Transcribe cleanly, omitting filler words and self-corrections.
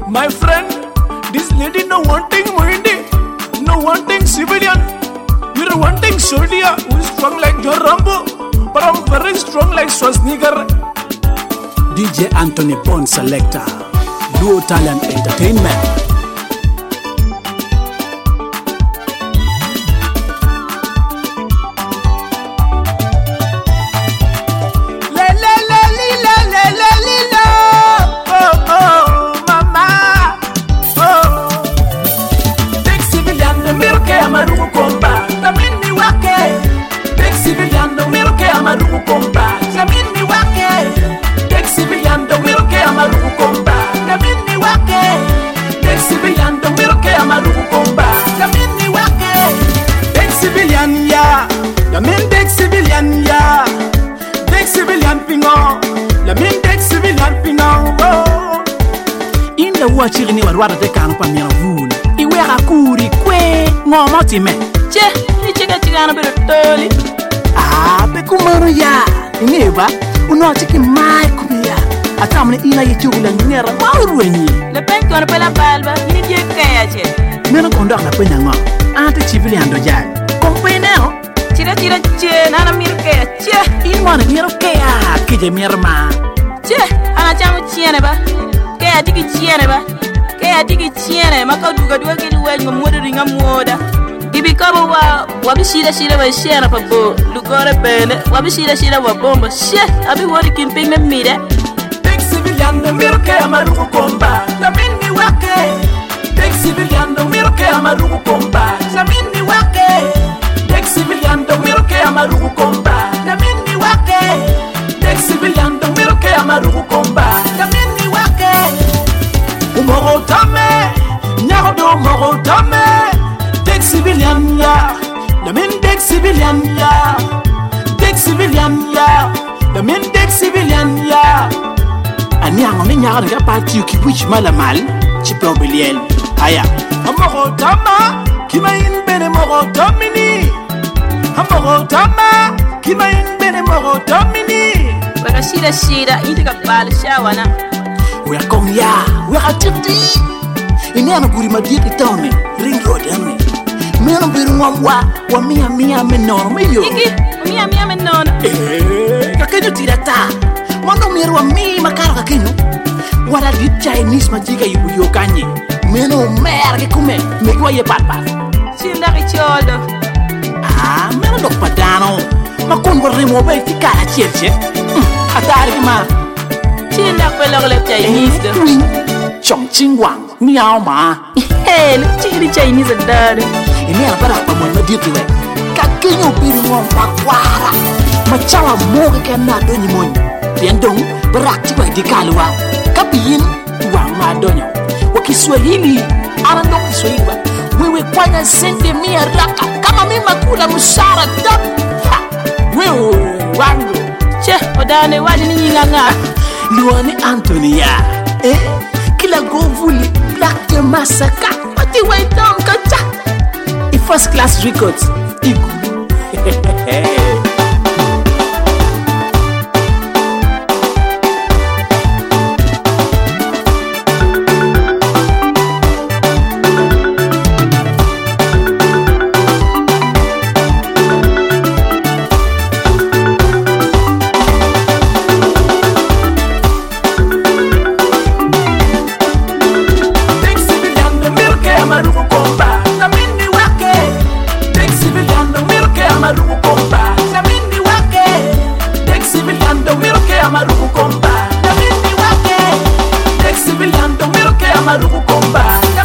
My friend, this lady no wanting Mohindi, no wanting civilian. You're wanting soldier who is strong like John Rambo, but I'm very strong like Schwarzenegger. DJ Anthony Bond Selector, Duo Talent Entertainment. Chirini warwara te kanu pa miavuna iwe akuri kwe ngomo time che ni chiga na bere toli be kumaro ya neba uno chiki mai kumia atamne ina yechugula ngera mawruenyi le penko na pela balba ni die kaya che mena kondo na penya ngo ante chivili ando jani kompeneo chira che nana mirke che inwana mirke ya kije mirma che ana chamu chiene ba kaya tiki chiene ba kaya tiki chiene makaduga duwake duwe ngomoda ringa moda ibikaba wabishira wa shera pabo lugore bele wabishira wa bomba she abi wori kimping me mire big civilian no mirke amarugo komba na minni wake big civilian no mirke amarugo komba na minni wake big civilian no mirke amarugo komba na minni wake big civilian no mirke amarugo komba na minni wake umoro tame nyago moro tame Dek civilian ya, the men dek civilian ya, dek civilian ya, the men dek civilian ya. Ani angoni nyara ga parti ki which malamal, chipo biliel. Aya, amoro tama, kima in bene moro domini. Amoro tama, kima in bene moro domini. Baka shida indika bal shawana. We are kong ya, we are tipti. Ini anu guri madiet itone, ring road anu. Meno biru wa mia menono meyo iki mia menono kakenyo tirata mondo miru wa mi makara kakenyo wala di Chinese majiga yuyo kanye meno mer ke kume megwa ye papa sinda ke choldo meno dok padano makon go remo be tikara cheche atari ma sinda ko le Chinese do chongqingwang miao ma hey le Chinese dare ini apa dah paman meditu we kakinya biru pakwara macawa moga kena donyi mon biendong berakti we di kalwa kapiin tuang madonya wa Kiswahili ana ndo Kiswahili wewe kwanya sende mia raka kama mimi makula mshara dap wewe wangu che odane wani nyinganga Luani Antonia kila govuli black de massacre pati we dom kacha First Class Records. Amarugo komba